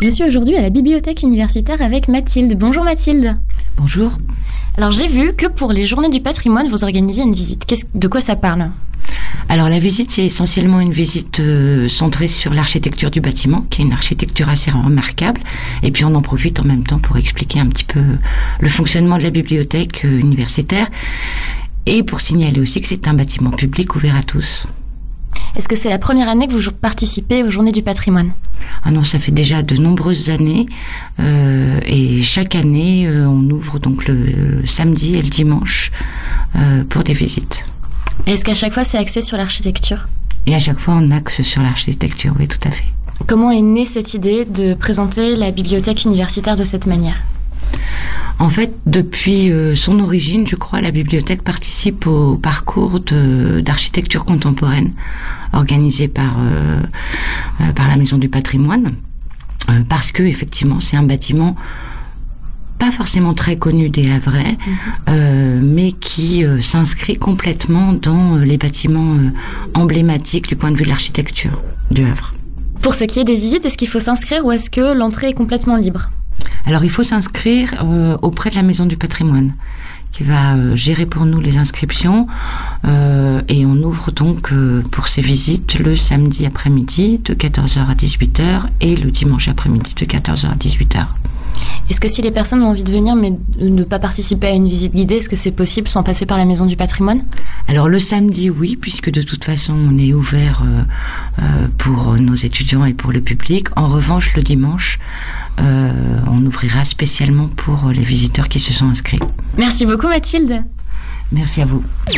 Je suis aujourd'hui à la bibliothèque universitaire avec Mathilde. Bonjour Mathilde. Bonjour. Alors j'ai vu que pour les journées du patrimoine, vous organisez une visite. De quoi ça parle ? Alors la visite, c'est essentiellement une visite centrée sur l'architecture du bâtiment, qui est une architecture assez remarquable. Et puis on en profite en même temps pour expliquer un petit peu le fonctionnement de la bibliothèque universitaire. Et pour signaler aussi que c'est un bâtiment public ouvert à tous. Est-ce que c'est la première année que vous participez aux Journées du patrimoine ? Ah non, ça fait déjà de nombreuses années. Et chaque année, on ouvre donc le samedi et le dimanche pour des visites. Est-ce qu'à chaque fois, c'est axé sur l'architecture ? Et à chaque fois, on axe sur l'architecture, oui, tout à fait. Comment est née cette idée de présenter la bibliothèque universitaire de cette manière ? En fait, depuis son origine, je crois, la bibliothèque participe au parcours d'architecture contemporaine organisé par la Maison du Patrimoine, parce que effectivement, c'est un bâtiment pas forcément très connu des Havrais, mais qui s'inscrit complètement dans les bâtiments emblématiques du point de vue de l'architecture du Havre. Pour ce qui est des visites, est-ce qu'il faut s'inscrire ou est-ce que l'entrée est complètement libre ? Alors, il faut s'inscrire auprès de la Maison du Patrimoine, qui va gérer pour nous les inscriptions. Et on ouvre donc pour ces visites le samedi après-midi de 14h à 18h et le dimanche après-midi de 14h à 18h. Est-ce que si les personnes ont envie de venir mais ne pas participer à une visite guidée, est-ce que c'est possible sans passer par la Maison du Patrimoine ? Alors le samedi, oui, puisque de toute façon on est ouvert pour nos étudiants et pour le public. En revanche, le dimanche, on ouvrira spécialement pour les visiteurs qui se sont inscrits. Merci beaucoup Mathilde. Merci à vous.